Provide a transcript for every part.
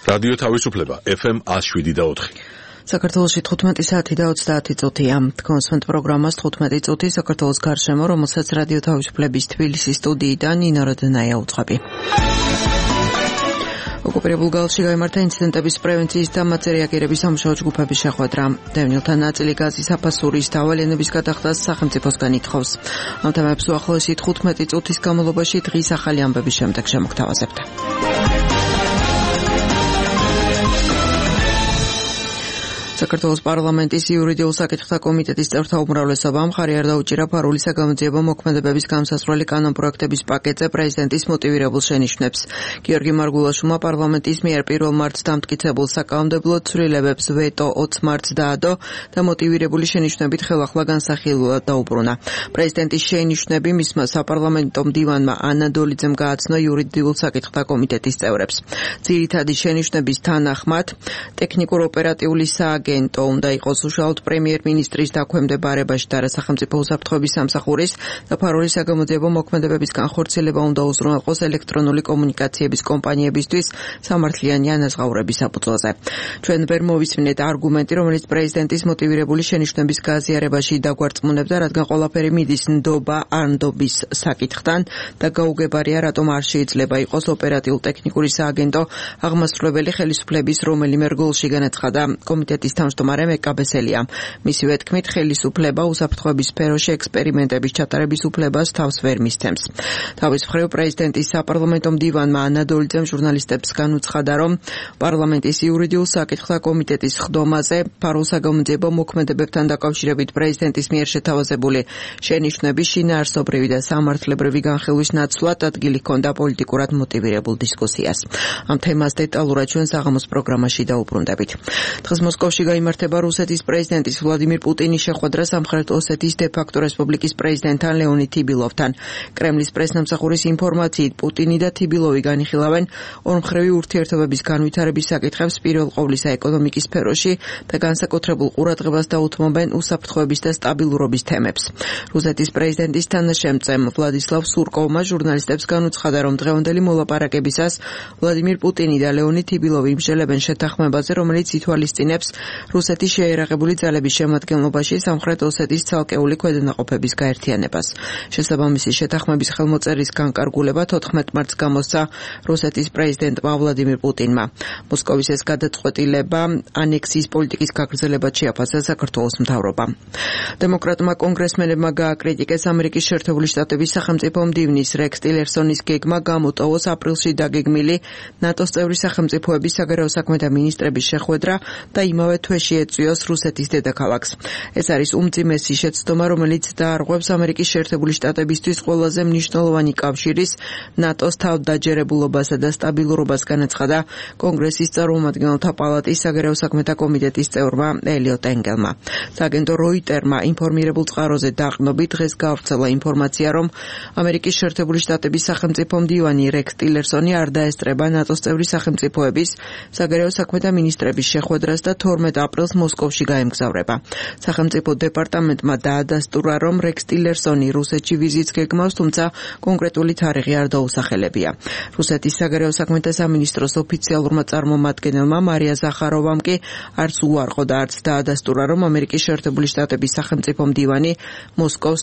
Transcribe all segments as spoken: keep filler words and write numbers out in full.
რადიო თავისუფლება ეფ ემ one oh seven და four. საქართველოში თხუთმეტი საათი და ოცდაათი წუთია. თქვენს პროგრამას თხუთმეტი წუთი საქართველოს გარშემო, რომელსაც რადიო თავისუფლების თბილისის სტუდიიდან ნინო როდენაია უძღვები. ოკუპირებულ გალში გაიმართა ინციდენტების პრევენციის და მათზე რეაგირების სამუშაო ჯგუფების შეხვედრა. დევნილთა ნაწილი გაზის აფასურის დავალენების გადახდას სახელმწიფოსგან ითხოვს. ამ თემებს უახლოესი თხუთმეტი წუთის განმავლობაში დღის ახალი ამბების შემდეგ შემოგთავაზებთ. საქართველოს პარლამენტის იურიდიულ საკითხთა კომიტეტის წევრთა უმრავლესობამ მხარი არ დაუჭირა ფარული საგამოძიებო მოქმედებების გამსასვლელი კანონპროექტების პაკეტზე პრეზიდენტის მოტივირებულ შენიშვნებს. გიორგი მარგულაშვილმა პარლამენტის მიერ პირველ მარტს დამტკიცებულ საკანონმდებლო ცვლილებებს ვეტო ოცი მარტს დაადო და მოტივირებული შენიშვნებით ხელახლა განსახილულად დაუბრუნა. პრეზიდენტის შენიშვნები მისმა საპარლამენტო მდივანმა ანა დოლიძემ გააცნო იურიდიულ საკითხთა კომიტეტის წევრებს. ძირითადი შენიშვნების თანახმად ტექნიკურ-ოპერატიული სააგენტო უნდა იყოს უშუალოდ პრემიერ-მინისტრის დაქვემდებარებაში და სახელმწიფო უსაფრთხოების სამსახურის და ფარული საგამოძიებო მოქმედებების განხორციელება უნდა უზრუნველყოს ელექტრონული კომუნიკაციების კომპანიებისთვის სამართლიანი ანაზღაურების საფუძველზე. ჩვენ ვერ მოვისმინეთ არგუმენტი, რომელიც პრეზიდენტის მოტივირებული შენიშვნების გაზიარებაში დაგვარწმუნებდა, რადგან ყველაფერი მიდის ნდობა არ ნდობის საკითხთან და გაუგებარია, რატომ არ შეიძლება იყოს ოპერატიულ-ტექნიკური სააგენტო აღმასრულებელი ხელისუფლების რომელიმე რგოლში, განაცხადა კომიტეტის თავმჯდომარე მეკაბესელიამ. მისივე თქმით, ხელისუფლება უსაფრთხოების სფეროში ექსპერიმენტების ჩატარების უფლებას თავს ვერ მისცემს. თავის მხრივ პრეზიდენტის საპარლამენტო მდივანმა ანა დოლიძემ ჟურნალისტებს განუცხადა, რომ პარლამენტის იურიდიულ საკითხთა კომიტეტის ხდომაზე ფარულ საგამოძიებო მოქმედებებთან დაკავშირებით პრეზიდენტის მიერ შეთავაზებული შენიშვნების შინაარსობრივი და სამართლებრივი განხილვის ნაცვლად ადგილი ჰქონდა პოლიტიკურად მოტივირებულ დისკუსიას. ამ თემას დეტალურად ჩვენ საღამოს პროგრამაში დაუბრუნდებით. დღეს მოსკოვში გაიმართება რუსეთის პრეზიდენტის ვლადიმირ პუტინის შეხვედრა სამხრეთ ოსეთის დე-ფაქტო რესპუბლიკის პრეზიდენტთან ლეონიდ თიბილოვთან. კრემლის პრესნამსახურის ინფორმაციით, პუტინი და თიბილოვი განიხილავენ ორმხრივი ურთიერთობების განვითარების საკითხებს პირველ ყოვლისა ეკონომიკის სფეროში და განსაკუთრებულ ყურადღებას დაუთმობენ უსაფრთხოების და სტაბილურობის თემებს. რუსეთის პრეზიდენტის თანაშემწემ ვლადისლავ სურკოვმა ჟურნალისტებს განუცხადა, რომ დღევანდელი მოლაპარაკებისას ვლადიმირ პუტინი და ლეონიდ თიბილოვი იმსჯელებენ შეთანხმებაზე, რომელიც ითვალისწინებს რუსეთის შეიარაღებული ძალების შემადგენლობაში სამხრეთ ოსეთის ცალკეული ქვედანაყოფების გაერთიანებას. შესაბამისი შეთანხმების ხელმოწერის განკარგულება თოთხმეტ მარტს გამოსცა რუსეთის პრეზიდენტმა ვლადიმირ პუტინმა. მოსკოვის ეს გადაწყვეტილება ანექსიის პოლიტიკის გაგრძელებად შეაფასა საქართველოს მთავრობამ. დემოკრატმა კონგრესმენებმა გააკრიტიკეს ამერიკის შეერთებული შტატების სახელმწიფო მდივნის რექს ტილერსონის გეგმა გამოტოვოს aprilში დაგეგმილი ნატოს წევრი სახელმწიფოების საგარეო საქმეთა მინისტრების შეხვედრა და იმავე თვეში ეწვიოს რუსეთის დედაქალაქს. ეს არის უმძიმესი შეცდომა, რომელიც დაარღვევს ამერიკის შეერთებული შტატებისთვის ყველაზე მნიშვნელოვანი კავშირის ნატოს თავდაჯერებულობასა და სტაბილურობას, განაცხადა კონგრესის წარმომადგენელთა პალატის საგარეო საქმეთა კომიტეტის წევრმა ელიოტ ენგელმა. სააგენტო როიტერმა ინფორმირებულ წყაროზე დაყრდნობით დღეს გავრცელა ინფორმაცია, რომ ამერიკის შეერთებული შტატების სახელმწიფო მდივანი რექს ტილერსონი არ დაესწრება ნატოს წევრი სახელმწიფოების საგარეო საქმეთა მინისტრების შეხვედრას და თორმეტ აპრილს მოსკოვში გაემგზავრება. სახელმწიფო დეპარტამენტმა დაადასტურა, რომ რექს ტილერსონი რუსეთში ვიზიტს გეგმავს, თუმცა კონკრეტული თარიღი არ დაუსახელებია. რუსეთის საგარეო საქმეთა სამინისტროს ოფიციალურმა წარმომადგენელმა მარია ზახაროვამ კი არც უარყო და არც დაადასტურა, რომ ამერიკის შეერთებული შტატების სახელმწიფო მდივანი მოსკოვს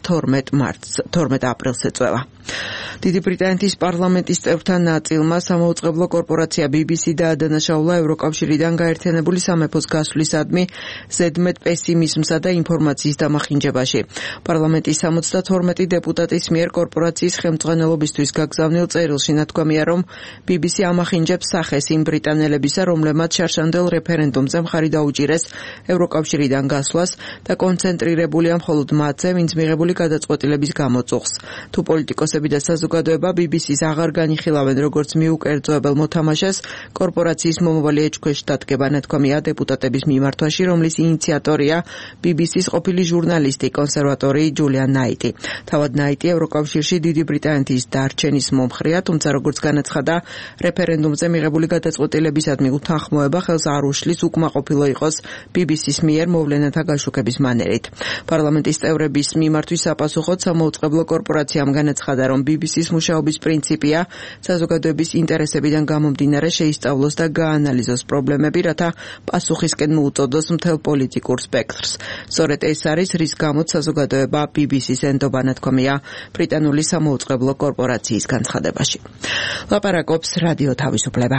თორმეტ აპრილს ეწვევა. დიდი ბრიტანეთის პარლამენტის წევრთა ნაწილმა სამაუწყებლო კორპორაცია ბი ბი სი დაადანაშაულა ევროკავშირიდან გაერთიანებული სამეფოს გასვლისადმი ზედმეტ პესიმიზმსა და ინფორმაციის დამახინჯებაში. პარლამენტის სამოცდათორმეტი დეპუტატის მიერ კორპორაციის ხელმძღვანელობისთვის გაგზავნილ წერილში ნათქვამია, რომ ბი ბი სი ამახინჯებს სახეს იმ ბრიტანელებისა, რომლებმაც შარშანდელ რეფერენდუმზე მხარი დაუჭირეს ევროკავშირიდან გასვლას და კონცენტრირებულია მხოლოდ მათზე, ვინც მიღებული გადაწყვეტილების გამოწუხს. თუ პოლიტიკოსები და საზოგადოება ბი ბი სის აღარ განიხილავენ როგორც მიუკერძოებელ მოთამაშეს, კორპორაციის მომავალი ეჭქვეშ დადგება, ნათქვამია დეპუტატების მიმართვაში, რომლის ინიციატორია ბი ბი სის ყოფილი ჟურნალისტი, კონსერვატორი ჯულიან ნაიტი. თავად ნაიტი ევროკავშირში დიდი ბრიტანეთის დარჩენის მომხრეა, თუმცა როგორც განაცხადა, რეფერენდუმზე მიღებული გადაწყვეტილებისადმი უთანხმოება ხელს არ უშლის უკმაყოფილო იყოს ბი ბი სის მიერ მოვლენათა გაშუქების მანერით. პარლამენტის წევრების მიმართვის საპასუხოდ სამოუწყებლო კორპორაციამ განაცხადა, რომ ბი ბი სის მუშაობის პრინციპია საზოგადოების ინტერესებიდან გამომდინარე შეისწავლოს და გაანალიზოს პრობლემები, რათა პასუხისკენ მოუწოდოს მთელ პოლიტიკურ სპექტრს. სწორედ ეს არის, რის გამოც საზოგადოება ბი ბი სის ენდობანათქვამია ბრიტანული სამოუწყებლო კორპორაციის განცხადებაში. ლაპარაკობს რადიო თავისუფლება.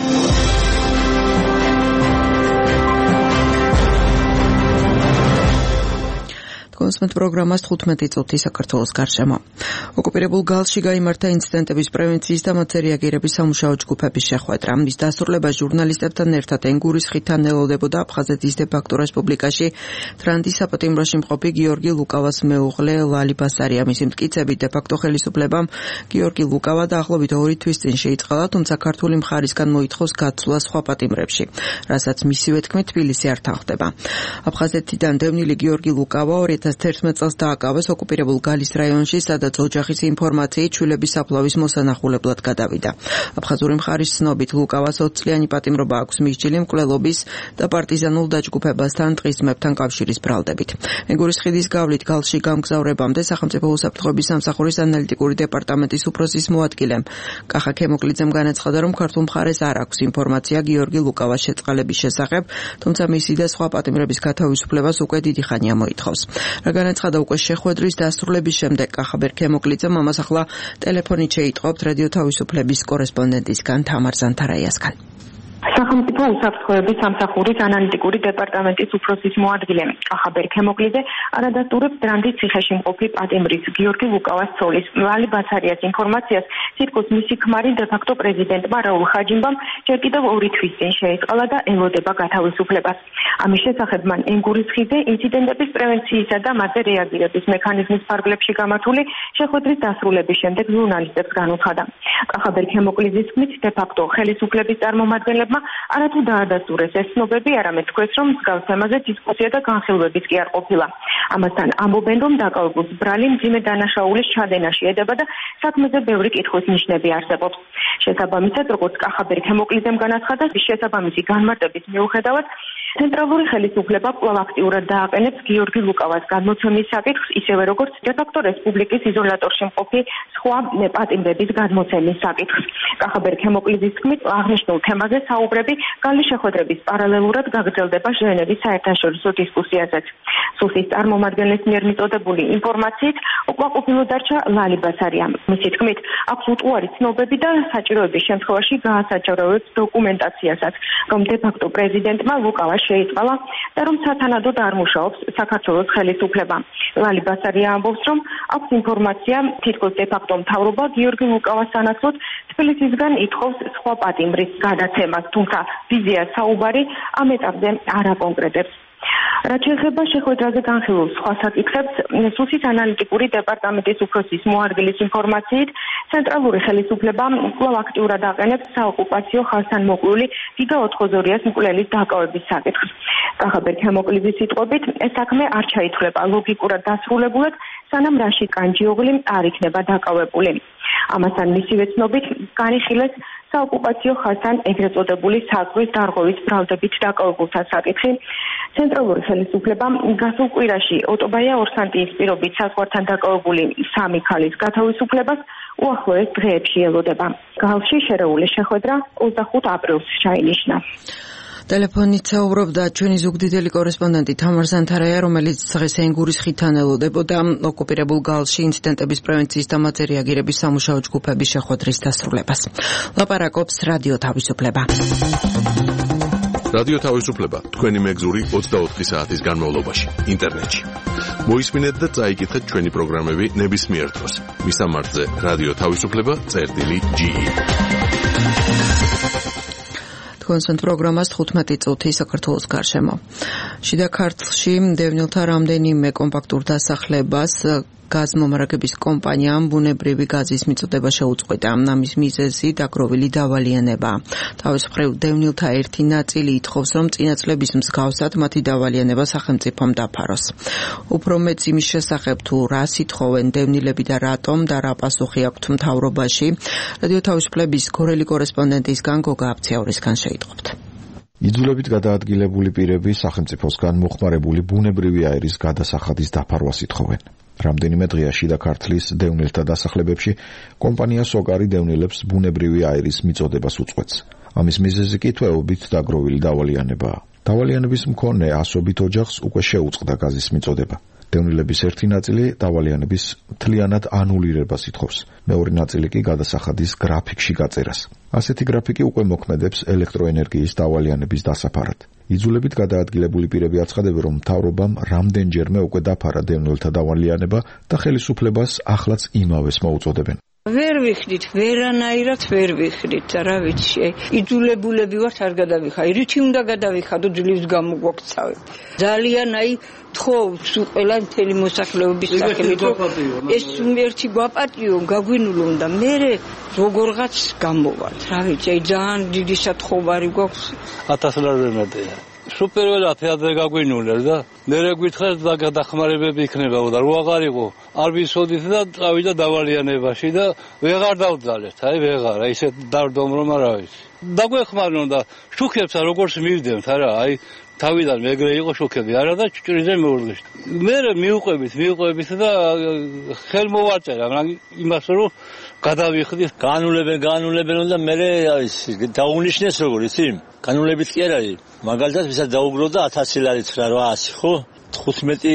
კონსმეთ პროგრამას თხუთმეტი წუთი საქართველოს გარშემო. ოკუპირებულ გალში გაიმართა ინციდენტების პრევენციის და მათზე რეაგირების სამუშაო ჯგუფების შეხვედრა. მის დასრულებას ჟურნალისტებთან ერთად ენგურის ხიდთან ელოდებოდა აფხაზეთის დე-ფაქტო რესპუბლიკაში თრანდის საპატიმროში მყოფი გიორგი ლუკავას მეუღლე ლალი ბასარია. მისი მტკიცებით დე-ფაქტო ხელისუფლებამ გიორგი ლუკავა დაახლოებით ორი თვის წინ შეიწყალა, თუმცა ქართული მხარისგან მოითხოვს გაცვლა სხვა პატიმრებში, რასაც მისივე თქმით თბილისი არ თანხდება. აფხაზეთიდან დევნილი გიორგი ლუკავა ორი ათას თერთმეტ წელს დააკავეს ოკუპირებულ გალის რაიონში, სადაც ოჯახის ინფორმაციით შვილების საფლავის მოსანახულებლად გადავიდა. აფხაზური მხარის ცნობით ლუკავას ოცწლიანი პატიმრობა აქვს მისჯილი მკვლელობის და პარტიზანულ დაჯგუფებასთან ტყის ძმებთან კავშირის ბრალდებით. ენგურის ხიდის გავლით გალში გამგზავრებამდე სახელმწიფო უსაფრთხოების სამსახურის ანალიტიკური დეპარტამენტის უფროსის მოადგილემ კახა ქემოკლიძემ განაცხადა, რომ ქართულ მხარეს არ აქვს ინფორმაცია გიორგი ლუკავას შეწყალების შესახებ, თუმცა მისი და სხვა პატიმრების გათავისუფლებას უკვე დიდი ხანია მოითხოვს. რა განაცხადა უკვე შეხვედრის დასრულების შემდეგ კახაბერ ქემოკლიძემ ამას ახლა ტელეფონით შეიტყობთ რადიო თავისუფლების კორესპონდენტისგან თამარ ზანთარაიასგან. სახელმწიფო უსაფრთხოების სამსახურის ანალიტიკური დეპარტამენტის უფროსის მოადგილე კახაბერ ქემოკლიძე არადასტურებს დრანდის ციხეში მყოფი პატიმრის გიორგი ლუკავას ცოლის ლალი ბასარიას ინფორმაციას, სიტყვის მისი ქმარი დე-ფაქტო პრეზიდენტმა რაულ ხაჯიმბამ ჯერ კიდევ ორი თვის წინ შეიწყალა და ელოდება გათავისუფლებას. ამის შესახებ მან ენგურის ხიდზე ინციდენტების პრევენციისა და მათზე რეაგირების მექანიზმის ფარგლებში გამართული შეხვედრის დასრულების შემდეგ ჟურნალისტებს განუცხადა. კახაბერ ქემოკლიძის თქმით, დე-ფაქტო ხელისუფლების წარმომადგენლებმა არათუ დაადასტურეს ეს ცნობები, არამედ თქვეს, რომ მსგავს თემაზე დისკუსია და განხილვებიც კი არ ყოფილა. ამასთან ამბობენ, რომ დაკავებულს ბრალი მძიმე დანაშაულის ჩადენაში ედება და საქმეზე ბევრი კითხვის ნიშნები არსებობს. შესაბამისად, როგორც კახაბერ ქემოკლიძემ განაცხადა, შესაბამისი განმარტების მიუხედავად ცენტრალური ხელისუფლება კვლავ აქტიურად დააყენებს გიორგი ლუკავას გადმოცემის საკითხს, ისევე როგორც დე-ფაქტო რესპუბლიკის იზოლატორში მყოფი სხვა პატიმრების გადმოცემის საკითხს. კახაბერ ქემოკლიძის თქმით, აღნიშნულ თემაზე საუბრები გალის შეხვედრების პარალელურად გაგრძელდება ჟენევის საერთაშორისო დისკუსიაზეც. სუსის წარმომადგენლის მიერ მიწოდებული ინფორმაციით უკმაყოფილო დარჩა ლალი ბასარია. მისი თქმით, აქვს უტყუარი ცნობები და საჭიროების შემთხვევაში გაასაჩაროებს დოკუმენტაციასაც, რომ დე-ფაქტო პრეზიდენტმა ლუკავა შეიწყალა და რომ სათანადოდ არ მუშაობს საქართველოს ხელისუფლება. ლალი ბასარია ამბობს, რომ აქვს ინფორმაცია, თითქოს დე-ფაქტო მთავრობა გიორგი ლუკავას სანაცვლოდ თბილისისგან ითხოვს სხვა პატიმრის გადაცემას, თუმცა ვიზია საუბარი ამ ეტაპზე არ აკონკრეტებს. რაც შეეხება შეხვედრაზე განხილულ სხვა საკითხებს, სუსის ანალიტიკური დეპარტამენტის უფროსის მოადგილის ინფორმაციით, ცენტრალური ხელისუფლება კვლავ აქტიურად აყენებს საოკუპაციო ხაზთან მოკლული გიგა ოთხოზორიას მკვლელის დაკავების საკითხს. კახაბერ ქემოკლიძის სიტყვებით, ეს საქმე არ ჩაითვლება ლოგიკურად დასრულებულად, სანამ რაშიდ კანჯიოღლი არ იქნება დაკავებული. ამასთან მისივე ცნობით, განიხილეს საოკუპაციო ხაზთან ეგრეთ წოდებული საზღვის დარღვევის ბრალდებით დაკავებულთა საკითხი. ცენტრალური ხელისუფლება გასულ კვირაში ოტობაია ორსანტიის პირობით საზღვართან დაკავებული სამი ქალის გათავისუფლებას უახლოეს დღეებში ელოდება. გალში შერეული შეხვედრა ოცდახუთ აპრილს ჩაინიშნა. ტელეფონით საუბრობდა ჩვენი ზუგდიდელი კორესპონდენტი თამარ ზანთარაია, რომელიც დღეს ენგურის ხიდთან ელოდებოდა ოკუპირებულ გალში ინციდენტების პრევენციის და მათზე რეაგირების სამუშაო ჯგუფების შეხვედრის დასრულებას. ლაპარაკობს რადიო თავისუფლება. რადიო თავისუფლება თქვენი მეგზური ოცდაოთხი საათის განმავლობაში ინტერნეტში. მოისმინეთ და წაიკითხეთ ჩვენი პროგრამები ნებისმიერ დროს. მისამართზე რადიო თავისუფლება წერტილი ჯი. კონსენტ პროგრამას თხუთმეტი წუთი საქართველოს გარშემო. შიდა ქართლში დევნილთა რამდენიმე კომპაქტურ დასახლებას გაზმომარაგების კომპანიამ ბუნებრივი გაზის მიწოდება შეუწყვეტა. ამის მიზეზი დაგროვილი დავალიანება. თავის მხრივ დევნილთა ერთი ნაწილი ითხოვს, რომ წინა წლების მსგავსად მათი დავალიანება სახელმწიფომ დაფაროს. უფრო მეც იმის შესახებ თუ რას ითხოვენ დევნილები და რატომ და რა პასუხი აქვთ მთავრობაში, რადიო თავისუფლების გორელი კორესპონდენტისგან გოგა აფციაურისგან შეიტყობთ. იძულებით გადაადგილებული პირები სახელმწიფოსგან მოხმარებული ბუნებრივი აირის გადასახადის დაფარვას ითხოვენ. რამდენიმე დღეა შიდა ქართლის დევნილთა დასახლებებში კომპანია სოკარი დევნილებს ბუნებრივი აირის მიწოდებას უწყვეტს. ამის მიზეზი კი თვეობით დაგროვილი დავალიანებაა. დავალიანების მქონე ასობით ოჯახს უკვე შეუწყდა გაზის მიწოდება. დევნილების ერთი ნაწილი დავალიანების მთლიანად ანულირებას ითხოვს. მეორე ნაწილი კი გადასახადის გრაფიკში გაწერას. ასეთი გრაფიკი უკვე მოქმედებს ელექტროენერგიის დავალიანების დასაფარად. იძულებით გადაადგილებული პირები აცხადებენ, რომ მთავრობამ რამდენჯერმე უკვე დაფარა დევნილთა დავალიანება და ხელისუფლებას ახლაც იმავეს მოუწოდებენ. ვერ ვიხდით, ვერანაირად ვერ ვიხდით, რა ვიცი, იძულებულები ვართ არ გადავიხადო, რითი უნდა გადავიხადო, ძლივს გამოგვაქცავე. ძალიან აი თხოვს ყველა მთელი მოსახლეობის სახელით, ეს ერთი გვაპატიო, გაგვინულო და მე როგორღაც გამოვალთ, რა ვიცი, აი ძალიან დიდი სათხოვარი გვაქვს. ათას ლარი ვერ მოდია. სუპერველად თეატრზე გაგვინულებს და მერე გვითხრათ და გადახმარებები იქნება და რო აღარ იყო არ ვისოდით და წავიდა დავალიანებაში და ვეღარ დავძალეთ, აი ვეღარ, აი ისე დავდომ რომ არა ვიცი. დაგვეხმარნო და შუქებსა როგორც მივდემთ, არა, აი თავიდან მეგრე იყო შუქები, არა და ჭრიზე მოურგეს. მერე მიუყვებით, მიუყვებით და ხელ მოვაწერა, იმას რომ გადავიხდით, განულებენ, განულებენ და მერე დაუნიშნეს როგორ იცი? განულებით კი არ არის. მაგალითად, ვისაც დაუგროვდა ათასი ლარი ცხრა რვაასი, ხო? თხუთმეტი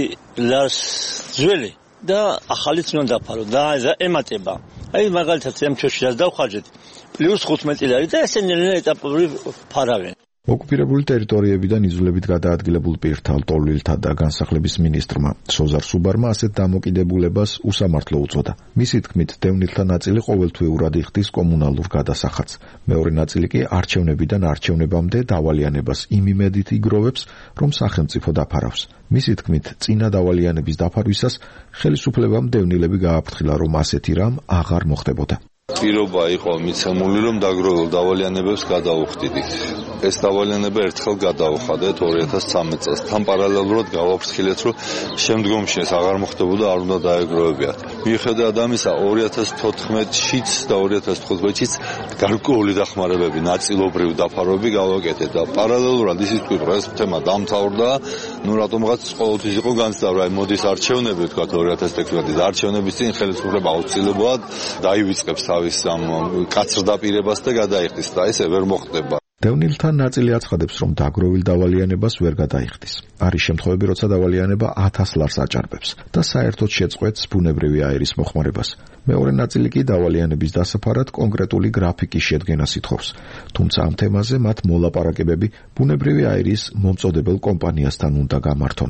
ლარს ძველი და ახალიც უნდა დაფარო და ემატება. აი მაგალითად, ამ ჩვენში რაც დავხარჯეთ, პლუს თხუთმეტი ლარი და ესე ნელ-ნელა ეტაპობრივ ფარავენ. ოკუპირებული ტერიტორიებიდან იძულებით გადაადგილებულ პირთა, ლტოლვილთა და განსახლების მინისტრმა სოზარ სუბარმა ასეთ დამოკიდებულებას უსამართლო უწოდა. მისი თქმით, დევნილთა ნაწილი ყოველთვიურად იხდის კომუნალურ გადასახადს. მეორე ნაწილი კი არჩევნებიდან არჩევნებამდე დავალიანებას იმ იმედით იგროვებს, რომ სახელმწიფო დაფარავს. მისი თქმით, წინა დავალიანების დაფარვისას ხელისუფლებამ დევნილები გააფრთხილა, რომ ასეთი რამ აღარ მოხდებოდა. პირობა იყო მიცემული, რომ დაგროვილ დავალიანებებს გადაუხდიდით. ეს დავალიანება ერთხელ გადაუხადეთ ორი ათას ცხრამეტ წელს. თან პარალელურად გავაფრთხილეთ, რომ შემდგომში ეს აღარ მოხდებოდა, არ უნდა დაეგროვებიათ. მიუხედავად ამისა, ორი ათას თოთხმეტშიც და ორი ათას თხუთმეტშიც გარკვეული დახმარებები, ნაწილობრივ დაფარვები გავაკეთეთ და პარალელურად ისიც ვიყო, ეს თემა დამთავრდა, ნუ რატომღაც ყოველთვის იყო განცდა, აი მოდის არჩევნები, თქვათ ორი ათას თექვსმეტის არჩევნების წინ ხელისუფლება აუცილებლად დაივიწყებს თავის ამ კაცრ დაპირებას და გადაიხდის და ესე ვერ მოხდება. დევნილთა ნაწილი აცხადებს, რომ დაგროვილ დავალიანებას ვერ გადაიხდის. არის შემთხვევები, როცა დავალიანება ათას ლარს აჭარბებს და საერთოდ შეწყვეტს ბუნებრივი აირის მოხმარებას. მეორე ნაწილი კი დავალიანების დასაფარად კონკრეტული გრაფიკის შედგენას ითხოვს. თუმცა ამ თემაზე მათ მოლაპარაკებები ბუნებრივი აირის მომწოდებელ კომპანიასთან უნდა გამართონ.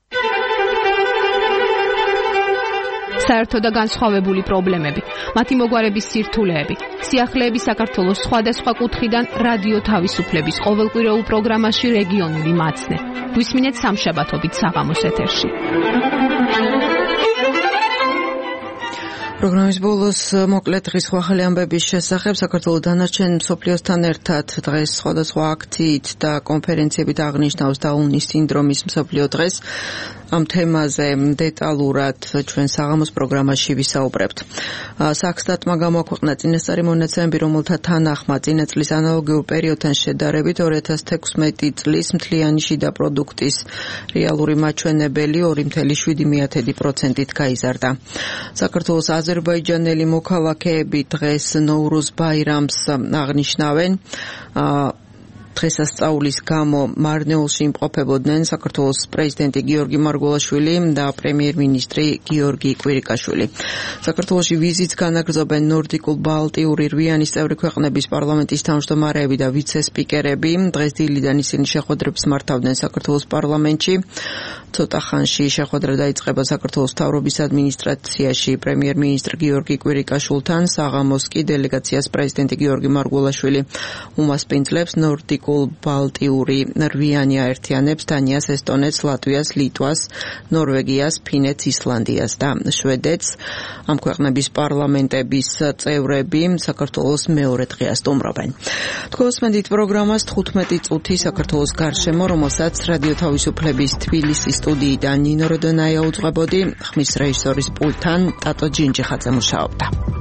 საერთო და განსხვავებული პრობლემები, მათი მოგვარების სირთულეები, სიახლეები საქართველოს სხვადასხვა კუთხიდან რადიო თავისუფლების ყოველკვირეულ პროგრამაში რეგიონული მაცნე. გვისმინეთ სამშაბათობით საღამოს ეთერში. პროგრამის ბოლოს მოკლედ დღის ახალი ამბების შესახებ საქართველოს დანარჩენ მსოფლიოსთან ერთად დღეს სხვადასხვა აქციით და კონფერენციებით აღნიშნავს დაუნის სინდრომის მსოფლიო დღეს. ამ თემაზე დეტალურად ჩვენ საღამოს პროგრამაში ვისაუბრებთ. საქსტატმა გამოაქვეყნა წინასწარი მონაცემები, რომელთა თანახმად წინა წლის ანალოგიურ პერიოდთან შედარებით ორი ათას თექვსმეტი წლის მთლიანი შიდა პროდუქტის რეალური მაჩვენებელი ორი კoma შვიდი პროცენტით გაიზარდა. საქართველოს აზერბაიჯანელი მოქალაქეები დღეს ნოვრუზ ბაირამს აღნიშნავენ. დღესასწაულის გამო მარნეულში იმყოფებოდნენ საქართველოს პრეზიდენტი გიორგი მარგველაშვილი და პრემიერ-მინისტრი გიორგი კვირიკაშვილი. საქართველოში ვიზიტს განაგრძობენ ნორდიკულ ბალტიური რვიანის წევრი ქვეყნების პარლამენტის თავმჯდომარეები და ვიცე-სპიკერები. დღეს დილიდან ისინი შეხვედრებს მართავდნენ საქართველოს პარლამენტში. ცოტა ხანში შეხვედრა დაიწყება საქართველოს მთავრობის ადმინისტრაციაში პრემიერ-მინისტრ გიორგი კვირიკაშვილთან. საღამოს კი დელეგაციას პრეზიდენტი გიორგი მარგველაშვილი უმასპინძლებს ნორდიკ ბალტიკულ-ბალტიური რვიანი აერთიანებს დანიას, ესტონეთს, ლატვიას, ლიტვას, ნორვეგიას, ფინეთს, ისლანდიას და შვედეთს. ამ ქვეყნების პარლამენტების წევრები საქართველოს მეორე დღეა სტუმრობენ. თქვენს მედით პროგრამას თხუთმეტი წუთი საქართველოს გარშემო, რომელსაც რადიო თავისუფლების თბილისის სტუდიიდან ნინო როდონაია უძღვებოდი, ხმის რეჟისორის პულტთან ტატო ჯინჯიხაძე მუშაობდა.